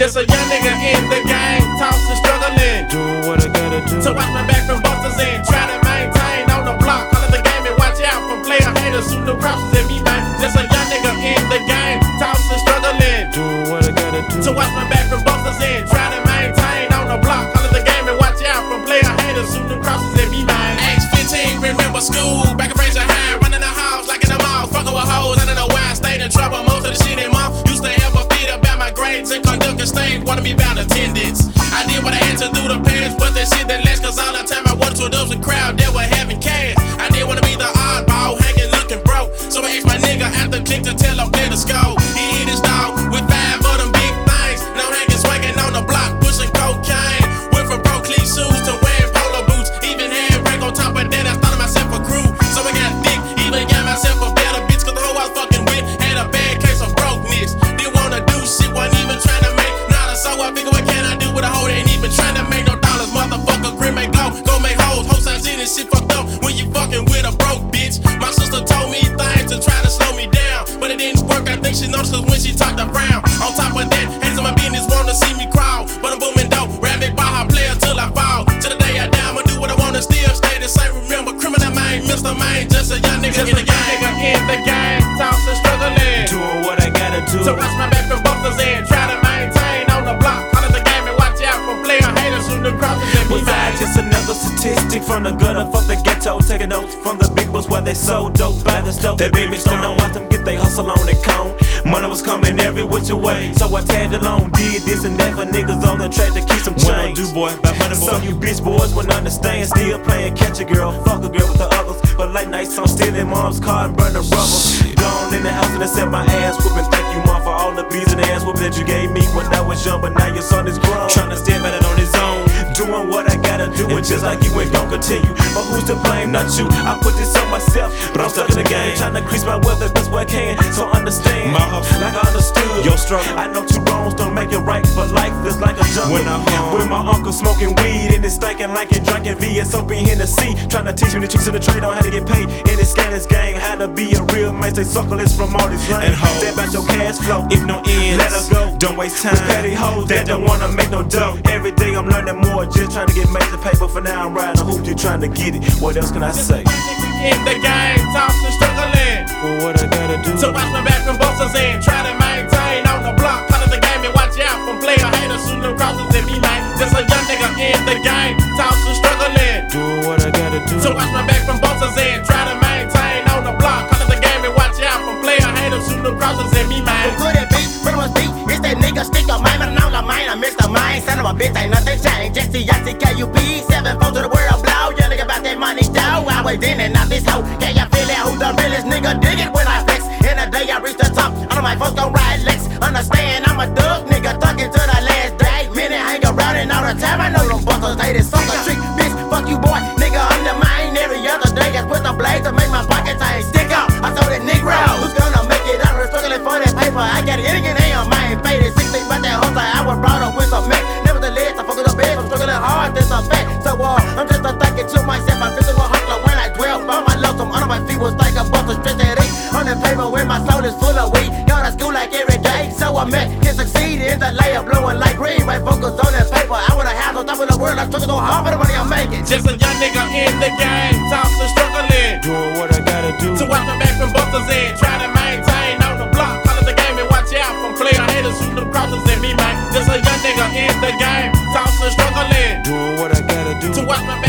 Just a young nigga in the game, tossing, struggling. Doing what I gotta do to watch my back from busters and try to maintain on the block. Call it the game and watch out from player haters, shooting the crosses at me, man. Just a young nigga in the game, tossing, struggling. Doing what I gotta do to watch my back from busters and try to maintain on the block. Call it the game and watch out from player haters, shooting the crosses at me, man. Age 15, remember school, back in Fraser High, running the house like in the mall, fucking with hoes. I don't know why I stayed in trouble. Most of the shit in mom used to have a feed about my grades and conduct and stage, wanted me about attendance. I did what I had to do to pass, but that shit that last, cause all the time I wanted to, there was a crowd that were having cash. I didn't wanna be the oddball, hanging looking broke. So I asked my nigga after click to tell him play the score. He hit his dog with 5 of them big things. Now hanging, swinging on the block, pushing cocaine. Went from broke clean shoes to wearing polo boots. Even had rank on top of that, I started myself a crew. So I got thick, even got myself a better bitch, cause the hoe I was fucking with had a bad case of brokeness. Didn't wanna do shit, wasn't even trying to make not a so I figure what can I do with a hoe that ain't even trying to make no dollars. Motherfucker, grim make go make hoes. Whole signs in and shit fucked up when you fucking with a broke bitch. My sister told me things to try to slow me down, but it didn't work. I think she noticed cause when she talked around. On top of that, haters on my business wanna see me crawl, but I'm booming dope, rabbit by her player till I fall. Till the day I die, I'ma do what I wanna, still stay the same. Remember, criminal mind, Mr. Mind, just a young nigga in the game, tossing, struggling. Doing what I gotta do to watch my back from busters and try to maintain on the block. Call it the game and watch out for player haters, shooting the crosses at me, Was I man. just another statistic from the gutter, fuck the ghetto, taking notes from the big boys while they so dope by the stove. That babies don't know watch them get they hustle on the cone. Money was coming every which way, so I tagged along, did this and that for niggas on the track to keep some change. Do boy, by money boy. Some you bitch boys wouldn't understand, still playing catch a girl, fuck a girl with the others. But late nights I'm stealing mom's car and burning rubber. Gone in the house and accept my ass whooping. Thank you mom for all the beats and the ass whooping that you gave me when I was young, but now your son is grown, trying to stand at it on his own. Doing what I gotta do, and just like you ain't gon' continue. But who's to blame? Not you. I put this on myself, but I'm stuck in the game, trying to increase my wealth the best way I can. So understand, My hustle, like I understood your struggle. I know two wrongs don't make it right, but life is like a jungle. When I'm home, with my uncle smoking weed and it's stinking like it drinking VSOP Hennessy, trying to teach me the tricks of the trade on how to get paid in this scandalous game, how to be a real man. Stay suckless from all these lanes. And hoes, step out your cash flow. if no ends, Let her go. Don't waste time With petty hoes that don't wanna make no dough. Every day I'm learning more, just trying to get major paper. For now I'm riding a hoop, just trying to get it. What else can I say? In the game, tossing, struggling. Well, what I gotta do to watch my back from busters and try to maintain on the block. Call it the game and watch out from player haters, shooting the crosses at me, man. Just a young nigga in the game, tossing, struggling. doing what I gotta do to watch my back from busters and try to maintain on the block. Call it the game and watch out from player haters, shooting the crosses at me, man. Good at beat, pretty much beat. It's that nigga stick your mind, but I know the mind. I miss the mind. Son of a bitch, ain't nothing changed. Jesse-I-C-K-U-P, 7 4 to the world blow. Yeah, nigga about that money dough. I was in and out this hoe. Can you feel it? Who the realest nigga? Dig it when I flex. In the day I reach the top, all of my folks gon' ride Lex. Understand, I'm a thug nigga, thuggin' to the last day. Minute hang around and all the time. I know them busters, they this sucker trick. Bitch, fuck you boy, nigga, I'm the mind. Every other day I put the blade to make my pockets tight. Stick out, I told that nigga, who's gonna make it out? We're struggling for that paper. I got it, anything ain't on my faded. 16 about that hustle, I was brought up with some mess. Nevertheless, I fuck with the bed, I'm struggling hard, this a fact. So I'm just a thinking to myself, I'm feeling one hustler when I 12. All my love, some under my feet was like a buster, stretch that eight. On the paper where my soul is full of weed. Go to school like every day, so I met, can succeed in the layup, blowing like green. My focus on that paper, I wanna have on top of the world. I'm struggling so hard for the money I'm making. Just a young nigga in the game, tossing, struggling. doing what I gotta do to watch my back from busters and try to maintain on the block. Call it the game and watch out from player haters, shooting the crosses at me, man. Just a young nigga in the game, tossing, struggling. doing what I gotta do to watch my back